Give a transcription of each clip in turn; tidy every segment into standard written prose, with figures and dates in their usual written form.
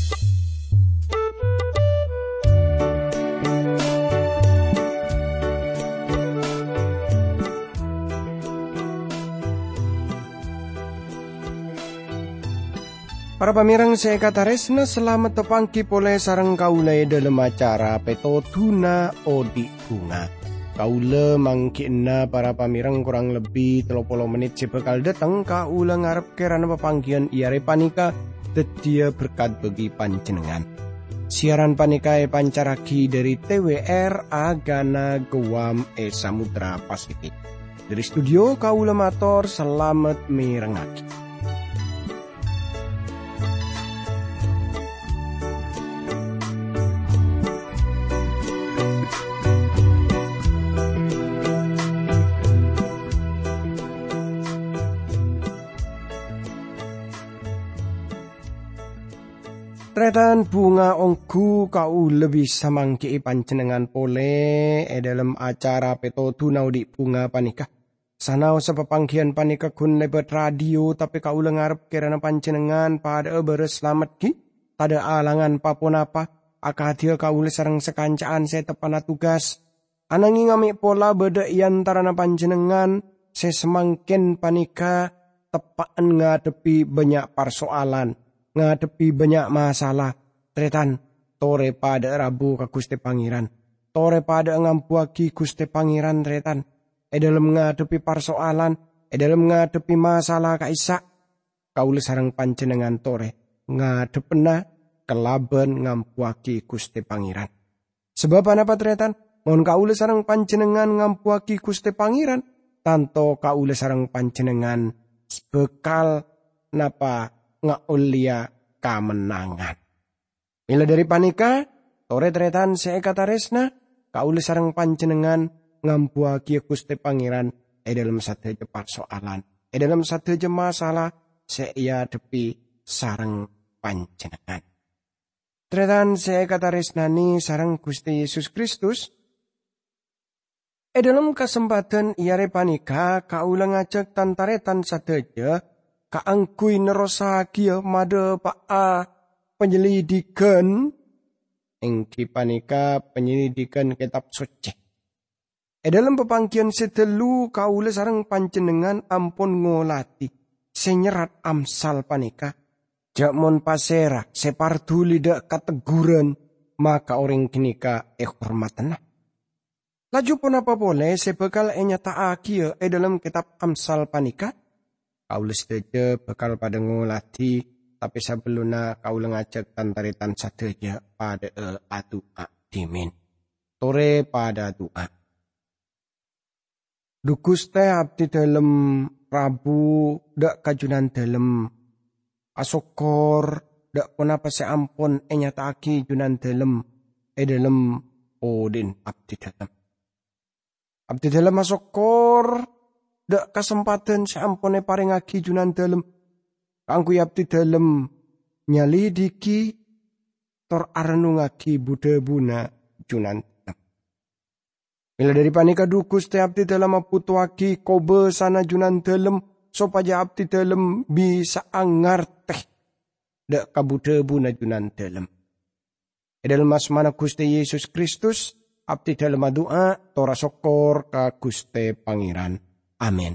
Para pamirang saya kataresna selamat tepangki pole sareng kaula dalam acara Petotuna Odi Bunga. Kaula mangkina para pamirang kurang lebih 30 menit sebekal datang kaula ngarep kerana pepanggian iare panika tetia berkat bagi panjenengan. Siaran panika pancaraki dari TWR Agana Guam Samudra Pasifik. Dari studio kaula matur selamat mirengaki. Tretan bunga ongku kau lebih samangki panjenengan pole dalam acara Petotuna Odi Bunga panika. Sanau sepepanggian panika kun lebet radio tapi kau lengarep kerana panjenengan pada beres selamat ki. Tada alangan papun apa akadia kau sareng sekancaan saya tepana tugas. Anangi ngami pola beda iantarana panjenengan saya semangkin panika tepaan ngadepi banyak persoalan. Ngadepi banyak masalah. Tretan, tore pada Rabu ke Gusti Pangeran. Tore pada ngampuaki Gusti Pangeran tretan. Dalam ngadepi persoalan, dalam ngadepi masalah kaisa. Kaula sareng panjenengan tore ngadepna kelaben ngampuaki Gusti Pangeran. Sebab apa tretan? Mohon kaula sareng panjenengan ngampuaki Gusti Pangeran. Tanto kaula sareng panjenengan bekal napa ngaulia kamenangan. Mila dari panika, tore tretan saya kataresna, kaula sareng panjenengan ngampuaki Gusti Pangeran dalam sateja persoalan, dalam sateja masalah saya depi sareng panjenengan. Tretan saya kataresna ni sareng Gusti Yesus Kristus. Dalam kesempatan iare panika, kaula ngajak tantaretan sateja kaangkui nerosakia mada paa penyelidikan engki panika penyelidikan kitab suci. Dalam pepangkian setelu kaula sareng panjenengan ampun ngolati senyerat Amsal panika jakmon pasera separduli dak kateguran maka orang kinika hormatna. Laju pun apa boleh sebekal nyata akia dalam kitab Amsal panika. Kaula sedaja bakal pada ngolati tapi sebelumnya kaula ngajak tantaritan sadeja pada adua dimin. Tore pada doa. Dukus teh abdi dalam Rabu dak kajunan dalam asokor dak punapa seampun nyataki junan dalam dalam odin abdi dalam. Abdi dalam asokor dak kesempatan sampone paringaki junan dalem kanggo abdi dalem nyalidiki tor arenungaki budebuna junan dalem. Mila dari panika dukus te abdi dalem aputuaki kobe sana junan dalem supaya abdi dalem bisa angarteh dak kabudebuna junan dalem. Dalam asmana Gusti Yesus Kristus abdi dalem doa tora sokor ka Gusti Pangeran. Amin.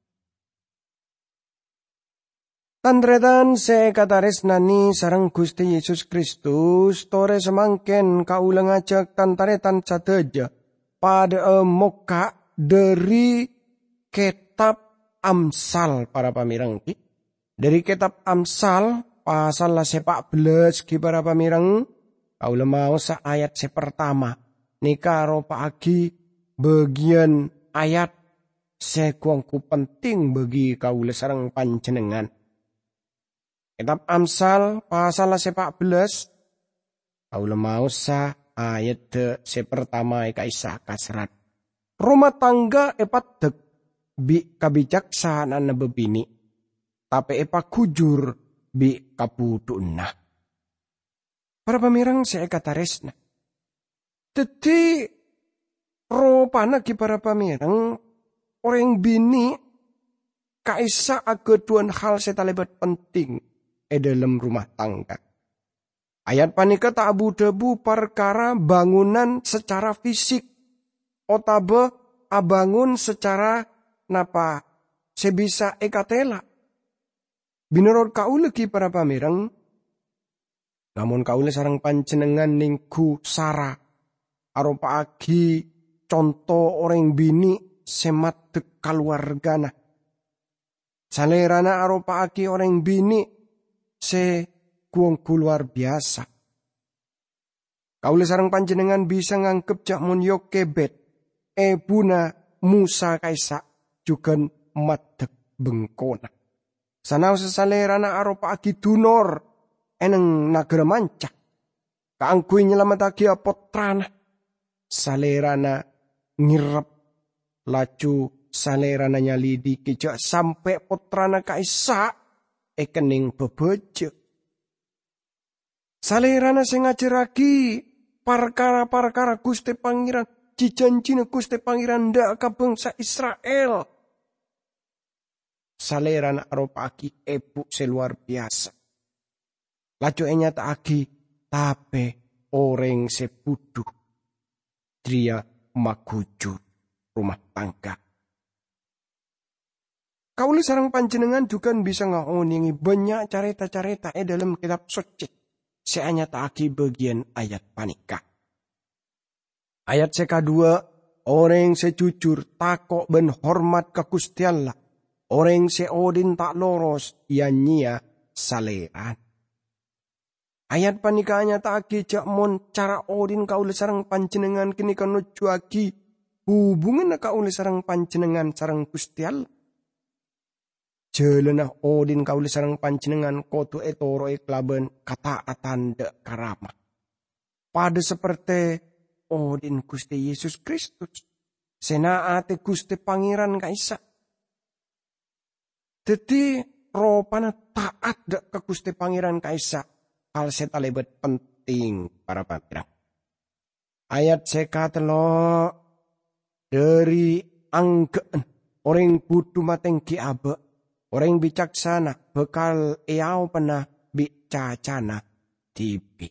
Tandretan se katares nani sareng Gusti Yesus Kristus tore semangken kaula ngajak tantaretan sadeja pada moka dari kitab Amsal para pamirang ki. Dari kitab Amsal pasal 14 ki para pamirang kaula mau sa ayat sepertama nika ropa agi bagian ayat sekuangku penting bagi kaula sareng panjenengan. Kitab Amsal pasal 14 kaula mau sa ayat sepertama kaisa kasrat. Rumah tangga epat dek bi kabijaksanaan na bebini tapi epa kujur bi kapuduna. Para pamirang saya kataresna. Teti ropana ki para pamirang orang bini kaisa ageduan hal setalebat penting dalam rumah tangga. Ayat panika tak abu-debu perkara bangunan secara fisik. Otabe abangun secara napa sebisa ekatela. Binurut kaula ki para pamireng, namun kaula sareng panjenengan ningku sara arupa agi contoh orang bini semat keluargana. Salerana arupa agi orang bini se kuongku luar biasa. Kaula sareng panjenengan bisa ngangkep cak mun yo kebet ebuna Musa kaisa juga madek bengkona. Sanau sesalerana arupa agi dunor eneng nagara manca. Kaangkui nyelamatake potrana. Salerana ngirep laju salerana nyalidi kijak sampai potrana kaisa ekening bebeje. Salerana sing ngajaraki parkara-parkara Gusti Pangeran, jijanjine Gusti Pangeran ndak ka bangsa Israel. Salerana arupa aki ebu seluar biasa. Laju enyata aki tape orang sepudu. Dria makuju rumah tangga. Kauli sarang panjenengan juga bisa ngaoningi banyak careta-careta dalam kitab suci. Seanyata aki bagian ayat panika. Ayat sekadua, orang sejujur takok ben hormat ke Gusti Allah. Orang seodin tak loros nyia saleran. Ayat panikahnya tak agi jak mon cara odin kaule sarang panjenengan kini nuju agi hubungan kaule sarang panjenengan sarang Gusti Allah. Jelenah odin kaule sarang panjenengan kotu etoro eklaben kataatan dek karama. Pada seperti odin Gusti Yesus Kristus. Senaate Gusti Pangeran kaisa. Jadi ropana taat dek ke Gusti Pangeran kaisa. Hal setalebet penting para pamirang. Ayat sekatelo dari anggen orang budu mateng ki abe. Orang bijaksana bekal eau pernah bicacana tibi.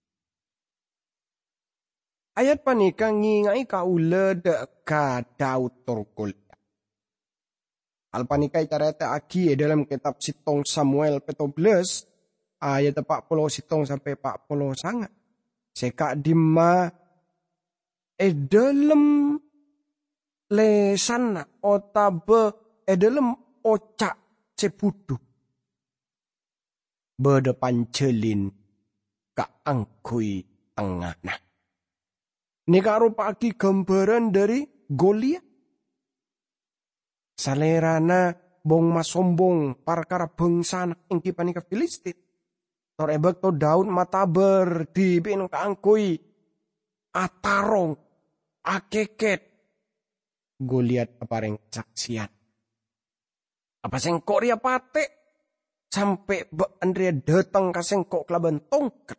Ayat panika ngingai kaula dek ka Daud turkul. Alpanikai careta aki dalam kitab Sitong Samuel 14 ayat 40 sitong sampai 40 sangat. Seka dima dalam lesana otabe dalam ocak sepudu. Berdepan celin ka angkui tengah. Nah. Nika rupa aki gambaran dari Goliat. Salerana bong masombong parkara bangsa ingki panika Filistin. Torebek to Daud mataber di binung kaangkui atarong akeket Goliat apareng saksian. Apa sengkok ria pate sampai Andrea datang ka sengkok kelaban tongkat.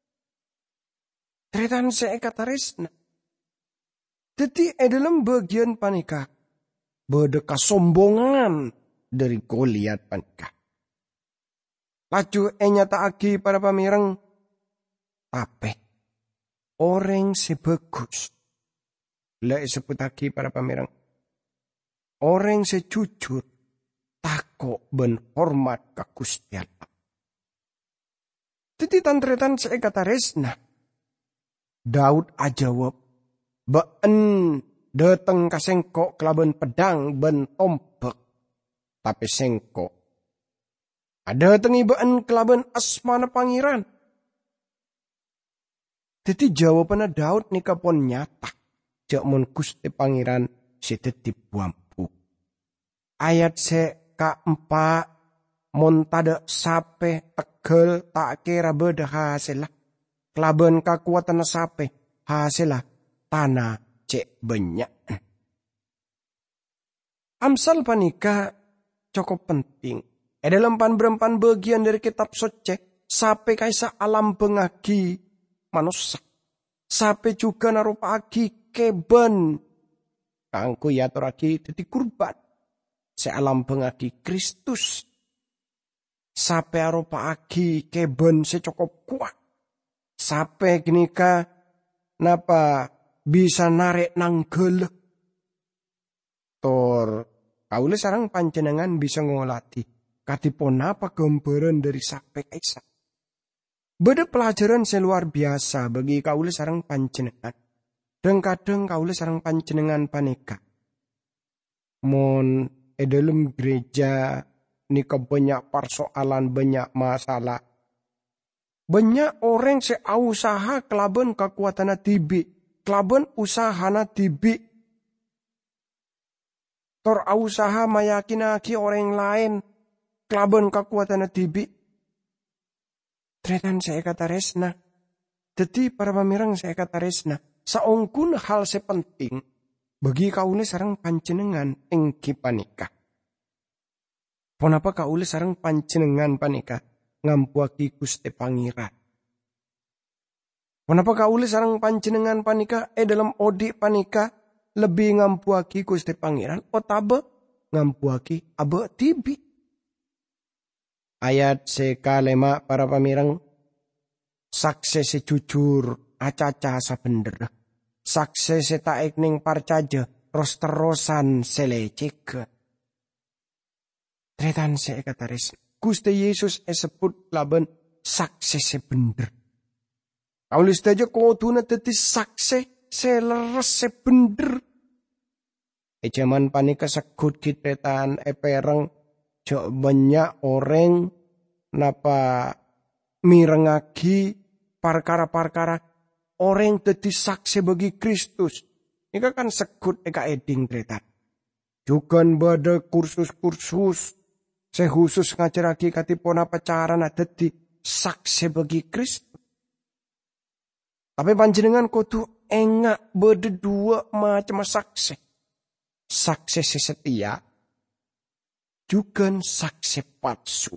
Tretan seekataresna. Jadi dalam bagian panika berdeka sombongan dari Goliat panika. Laju nyata agi para pamireng tape orang sebagus. Lai sebut agi para pamireng. Orang sejujur takok ben hormat ka Gusti Allah. Titi tantretan seekataresna. Daud ajawab been dateng ka sengkok kelaban pedang ben tombek. Tapi sengkok ada tengi been kelaban asmana pangeran. Jadi jawabannya Daud nika pun nyata. Jak mun Gusti Pangeran sedeti buampu. Ayat ke-4 mun tada sape tegel tak kira beda hasilah. Kelaban kakuatan sape hasilah tanah cek banyak. Amsal panika cukup penting. Dalam pan bagian dari kitab suci sape kaisa alam pengagi manusia. Sape juga narupa agi keben. Kangku ya toraki dadi kurban. Sealam pengagi Kristus. Sape arupa agi keben secukup kuat. Sampai genika napa bisa narik nanggel. Tor kaula sareng panjenengan bisa ngolati katipun apa gambaran dari sape kaisa. Beda pelajaran seluar biasa bagi kaula sareng panjenengan. Dan kadang kaula sareng panjenengan panika. Mon dalam gereja nika banyak persoalan, banyak masalah. Banyak orang usaha kelaban kekuatan tibi, kelaban usahana tibi. Tor usaha mayakinaki orang lain kelaban kekuatan tibi. Tretan saya kata resna. Jadi para pamirang saya kata resna. Saungkun hal sepenting bagi kaula sareng panjenengan engki panika. Ponapa kaula sareng panjenengan panika ngampuaki Gusti Pangeran. Ponapa kaula sareng panjenengan panika dalam odi panika lebih ngampuaki Gusti Pangeran otabe ngampuaki abe tibi. Ayat sekalema para pamirang sakse sejujur acaca sabender. Sakse setaik ning parcaja ros-terosan selecek. Tretan sekataris. Gusti Yesus sebut laban sakse sebender. Kaulis daja koduna teti sakse seleres sebender. Jaman panika sekut kitretan pereng jok banyak orang napa mirengagi parkara-parkara orang teti saksi bagi Kristus. Ini kan sekut eka eding tretan. Juga bada kursus-kursus sehusus ngajaraki katipun apa cara teti saksi bagi Kristus. Tapi panjenengan kudu engak bada dua macam saksi. Saksi setia juga saksi palsu.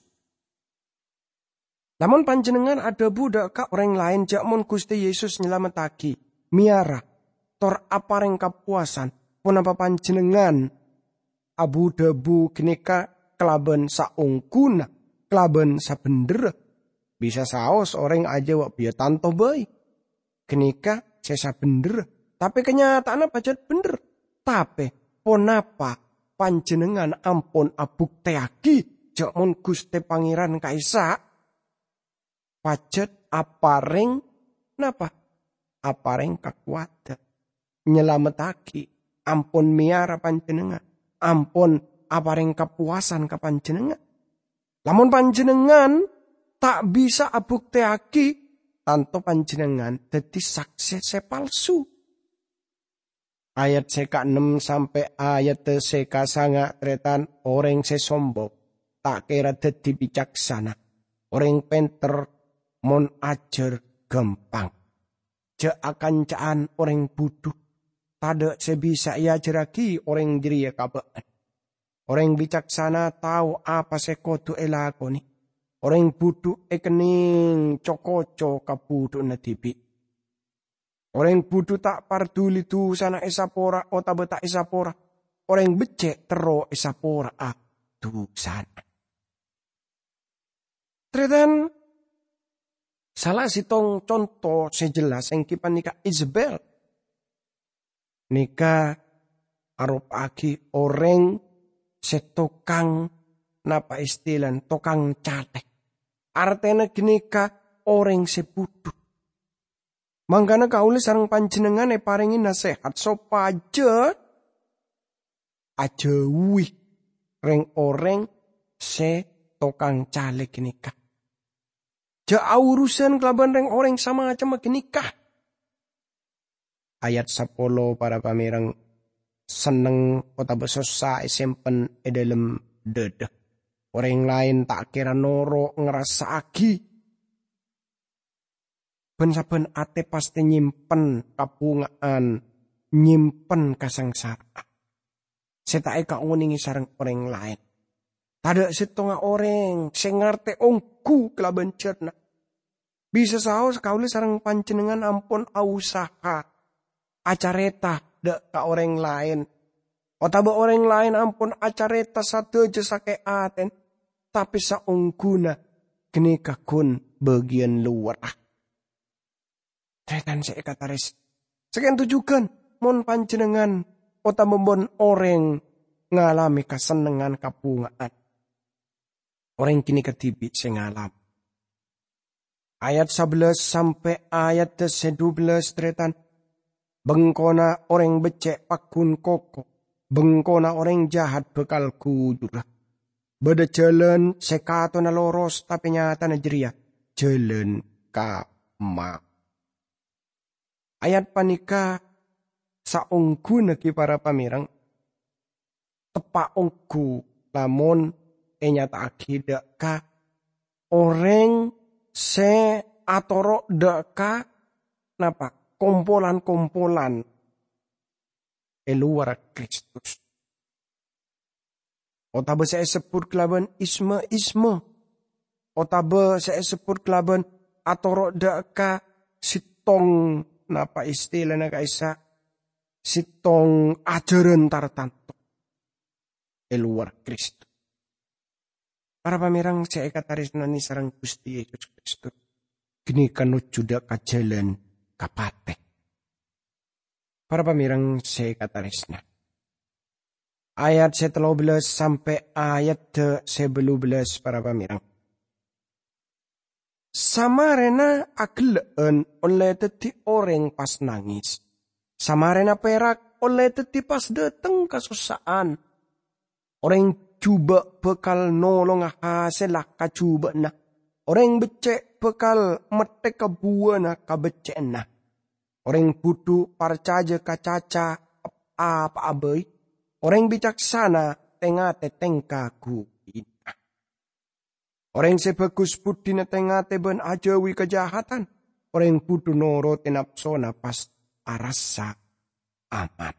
Namun panjenengan ada budak ka orang lain jakmun Gusti Yesus nyelametaki miara tor apareng kapuasan pun apa panjenengan abu debu genika kelaben saungkuna kelaben sabender bisa saos orang aja wak biya tanto bayi genika sesa bener tapi kenyataannya pacat bener tapi pun apa panjenengan ampun abuk teaki jakmun Gusti Pangeran kaisa pajet apareng napa? Apareng kekuatan. Nyelametaki. Ampun miara panjenengan. Ampun apareng kepuasan ke panjenengan. Lamun panjenengan tak bisa abukteaki tanto panjenengan dadi saksi sepalsu. Ayat seka 6 sampai ayat seka sanga tretan orang sesombong tak kira dadi bijaksana. Orang penter mon ajar gampang. Ja akan caan orang buduh. Tada sebisa ia jeraki orang jeria kabaan. Orang bijaksana tahu apa sekotu elakoni. Orang buduh ekening cokoco kabuduh nadibi. Orang buduh tak parduli tu sana esapora otabe tak esapora. Orang becek tero esapora tu sana. Tretan salah sitong contoh sejelas yang kipan nikah Isabel. Nikah arop aki orang setokang napa istilah tokang catek. Artena genika orang sebuduh. Mangkana kaule sareng panjenengan paringi nasihat sopaja aja wih reng orang setokang caleg genika. Ja urusan kelaban reng orang sama macam nikah. Ayat 10 para pamirang seneng kota besosa sempen dalam dede. Orang lain tak kira noro ngerasa aki. Ben-saben ate pasti nyimpen kapungaan, nyimpen kasangsaraan. Setae kauningi sareng orang lain. Tada setengah orang sing ngarte ongku kelaban cerna. Bisa saos kauli sareng panjenengan ampun usaha acareta dek ka orang lain. Otaba orang lain ampun acareta satu aja sake aten. Tapi saungguna genika kun bagian luar. Tretan seekataris. Sekian tujukan mon panjenengan ota membon orang ngalami kesenengan kabungaan. Orang kini ketibi sing ngalam. Ayat 11 sampai ayat 12 tretan. Bengkona orang becek pakun koko. Bengkona orang jahat bekal kudura. Beda jalan sekato na loros tapi nyata na jeria. Jalan kama. Ayat panika saungku naki para pamirang. Tepa ungku lamun nyata akidak ka. Orang se atoro deka napa kompolan-kompolan luar Kristus. Otabe saya sebut kelaban isme. Otabe saya sebut kelaban atoro deka sitong napa istilahnya kaisa sitong ajaran tartanto luar Kristus. Para pamirang saya kataris nani sarang Gusti Yesus Kristus. Gini kanut juda kajalan kapate. Para pamirang saya katarisna. Ayat 13 sampai ayat 11 para pamirang. Samarena agleen oleh teti orang pas nangis. Samarena perak oleh teti pas dateng kesusaan. Orang coba bekal nolong hasil kacuba na. Orang becek bekal mete kebuana kabecek na. Orang butuh parcaja kacaca apa abai. Orang bijaksana tengate tengkaku ina. Orang sebagus budina tengate ben ajawi kejahatan. Orang butuh noro tenapsona pas arasa aman.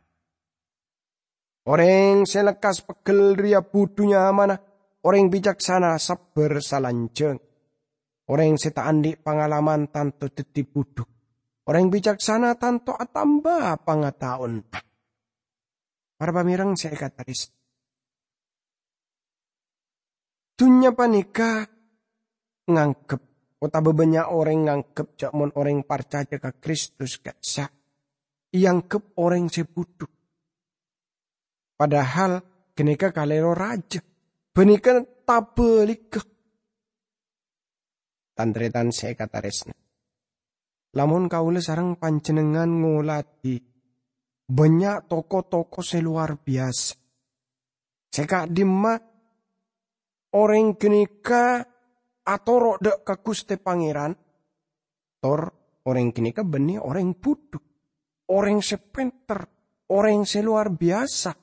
Orang selekas pegel ria budunya mana. Orang bijaksana sabar salanjeng. Orang setaandi pengalaman tanto deti budu. Orang bijaksana tanto atamba pangataon. Para pamirang saya kataris. Dunya panika ngangkep. Otaba banyak orang ngangkep jakmon orang percaya ke Kristus kaksa. Yangkep orang sebudu. Padahal kenika kalero raja. Benika tabelik. Tandretan saya kata resna. Lamun kaula sarang panjenengan ngolati. Banyak toko-toko seluar biasa. Seka dimma orang kenika atau dek ke Gusti Pangeran. Tor orang kenika benih orang budu. Orang sepenter. Orang seluar biasa.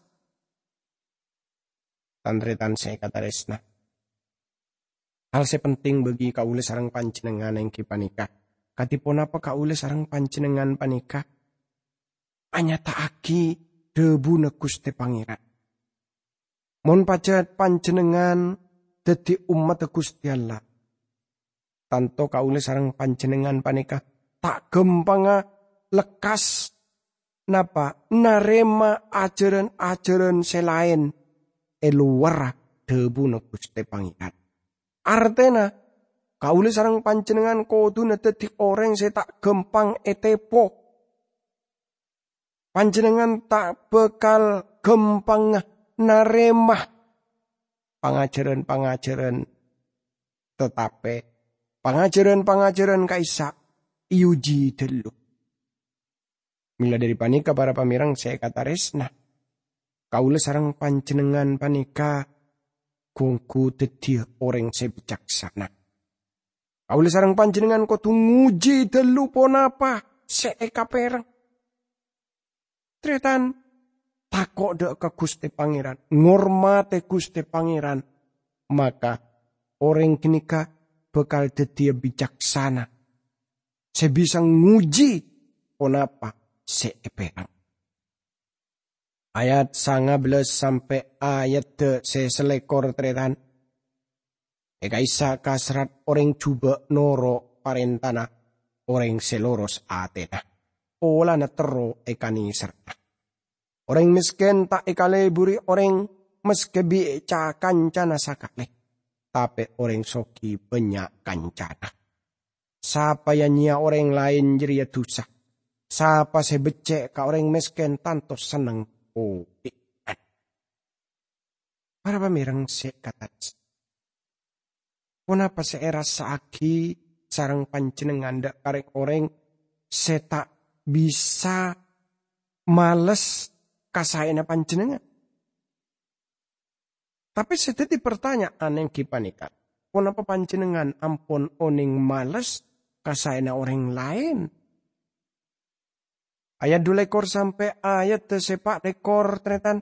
Tandretan saya kata resna. Hal sepenting bagi kaula sarang panjenengan yang kipanika. Katipun apa kaula sarang panjenengan panika. Anyataaki debu na Gusti Pangeran. Mon pacet panjenengan dadi umat Gusti Allah. Tanto kaula sarang panjenengan panika tak gempanga lekas napa narema ajaran-ajaran selain luar debu na Gusti Pangeran. Artena kaula sareng panjenengan kudu dadi orang se tak gempang etepo. Panjenengan tak bekal gempang naremah pangajaran-pangajaran tetapi pangajaran-pangajaran kaisa iuji delu. Mila dari panika para pamirang saya kata resna. Kaula sareng panjenengan panika kungku dadi orang sebijaksana. Kaula sareng panjenengan kudu nguji delu ponapa seeka perang. Tretan takok dek ke Gusti Pangeran, ngormate Gusti Pangeran, maka orang kenika bakal dadi bijaksana. Sebisa nguji ponapa seeka perang. Ayat 19 sampai ayat selekor tretan. Eka isa kasrat orang coba noro parentana orang seloros atena. Ola na tero eka serta. Orang miskin tak eka leburi orang meskebi ca kancana sakale. Tapi orang soki banyak kancana. Sapa yang nyia orang lain jeria dosa. Sapa se becek ka orang miskin tanto seneng kopi. Para pamirang se kata. Kenapa se era saaki sarang panjenengan dak karek orang se tak bisa males kasaena panjenengan. Tapi sedeti pertanyaan yang kipanikan. Kenapa panjenengan ampun oning males kasaena orang lain? Ayat 2 lekor sampai ayat sepak lekor tretan.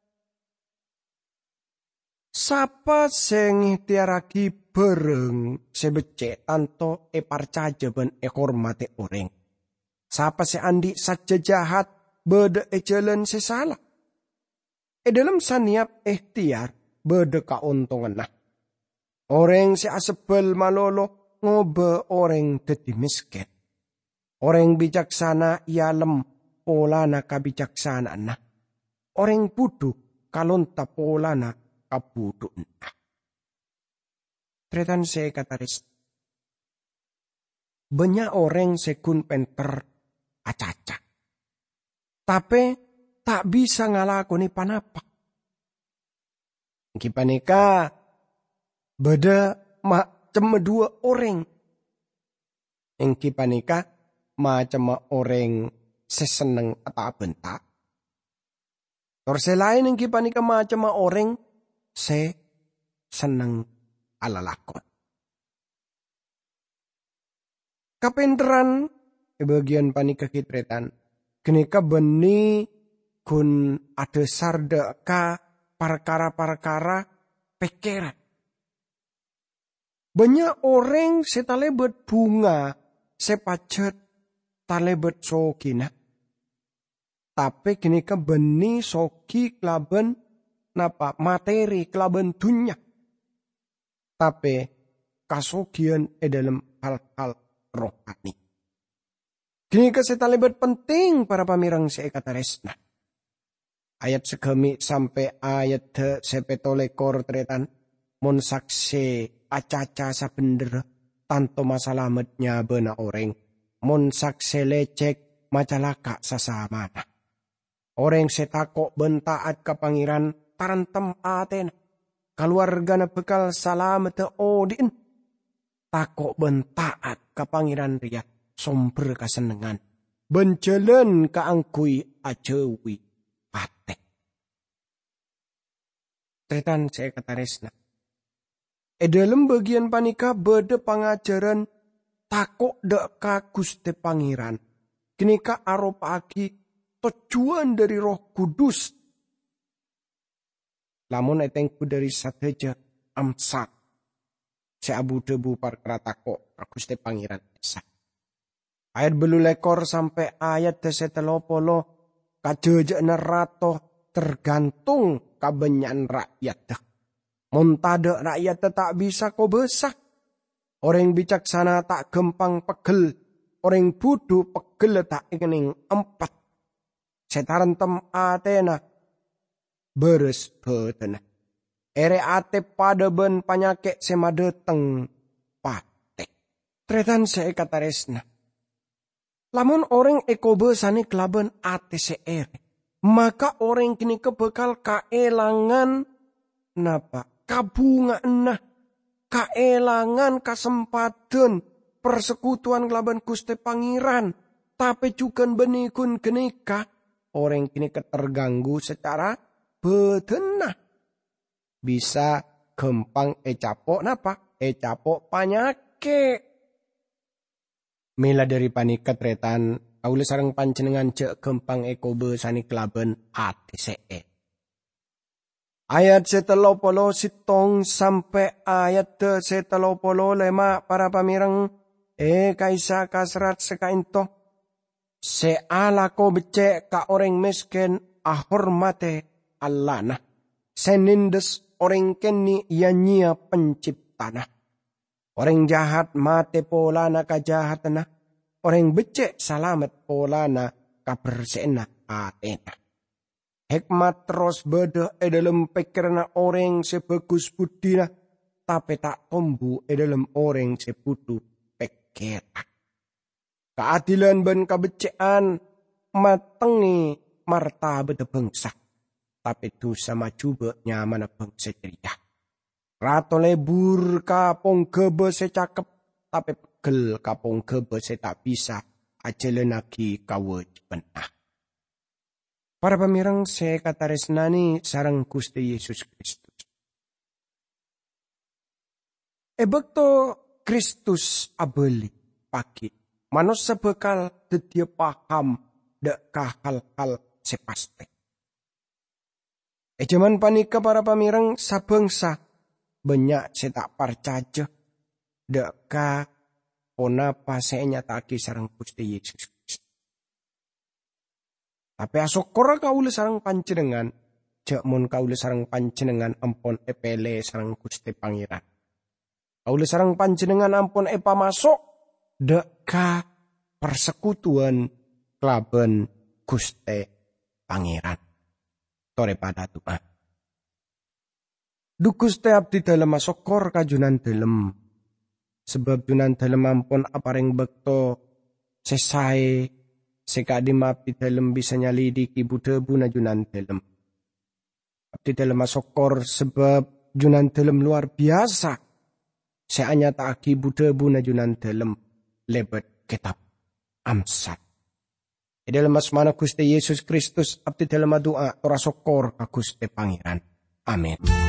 Sapa sing ikhtiaraki bareng sebecek tanto parcaja ben hormate orang. Sapa se andi saja jahat bede jalan sesalah. Dalam saniap ikhtiar bede kauntungan nah. Orang si asebel malolo ngobe orang dadi miskin. Orang bijaksana ialem polana kabijaksanaan nah. Orang budu kalonta polana kabudu nah. Tretan saya kataris. Banyak orang sekun penter acaca. Tapi tak bisa ngalakoni panapa. Kipanika beda macam dua orang. Yang kipanika macam orang seseneng atau bentak. Terus lain yang kipanika macam orang se seneng ala lakon. Kapenteran bagian panika kitretan. Kenika beni kun ada sarda ka perkara-perkara pikiran. Banyak orang setalebet bunga sepajet talebet sokina. Tapi kenika beni soki kelaben napa materi kelaben dunya. Tapi kasogian dalam hal-hal rohani. Kini kesetalebat penting para pamirang saya kata resna. Ayat segemi sampai ayat sepetolekor tretan. Mon sakse acaca sabender tanto masalametnya bena orang. Mon sakse lecek macalaka sasamana. Orang setakok bentaat ke pangeran tarantem aten. Keluarga na bekal salamet odin. Takok bentaat ke pangeran ria somber kasenengan. Benjalan keangkui ajewi patek. Tretan saya kata resna. Dalam bagian panika bede pangajaran takok deka Gusti Pangeran. Kenika aropaki tujuan dari Roh Kudus. Lamun etengku dari sateja amsak. Seabu debu perkara takok Gusti Pangeran esa. Ayat belu lekor sampai ayat desetelopolo kajeje nerato tergantung kabenyan rakyat. Montade rakyat tak bisa kau besak. Orang bijaksana tak gempang pegel. Orang budu pegel tak ingin empat. Setaran tem atena. Beres betena. Ere ate pada ben panyake semadeteng patek. Tretan saya kata resna. Lamun orang ekobesane kelaben ate seere. Maka orang kini kebekal kaelangan napa? Kabunga nah. Kaelangan kesempatan persekutuan kelaban Gusti Pangeran. Tapi juga benikun kenika. Orang kini keterganggu secara betenah. Bisa gempang ecapok napa? Ecapok panyake. Mila dari panikat retan. Aule sarang panjenengan cek gempang ekobe sani kelaben ATCE. Ayat 70 sitong sampai ayat 75 para pamirang. Kaisa kasrat sekainto. Seala ko becek ka orang miskin ahormate Allah nah. Senindes orang keni ianya penciptana. Orang jahat mate polana kajahatana. Orang becek salamet polana kabersena atena. Hikmat terus beda dalam pikiran orang sebagus budina. Tapi tak tumbuh dalam orang sebudu kera. Keadilan ban kabecekan matengi marta beda bangsa. Tapi tu sama coba nyaman bangsa ceria. Rato lebur kapong gebe secakep. Tapi pegel kapong gebe tak bisa. Ajalan lagi kewajiban. Para pemirang saya kata resnani sarang Gusti Yesus Kristus. Ebekto Kristus abeli pagi. Manusia bekal dia paham deka hal-hal sepasti. Jaman panika para pamirang sabangsa banyak saya tak percaya deka onapa saya nyataki sarang Gusti Yesus Kristus. Tapi asokora kaula sarang panjenengan, jakmun kaula sarang panjenengan ampun epele sarang Gusti Pangeran. Kaula sarang panjenengan ampun epa masuk deka persekutuan kelaban Gusti Pangeran. Tore pada doa. Du Gusti abdi dalem masokor kajunan dalem. Sebab junan dalem ampun aparing bekto sesai sekadim abdi dalem bisa nyalidiki budebu na junan dalem. Abdi dalem masokor sebab junan dalem luar biasa. Seanya taaki budebu na junan dalem lebet kitab Amsal. Di dalam asmana Gusti Yesus Kristus abdi dalam doa ora sokor ka Gusti Pangeran. Amin.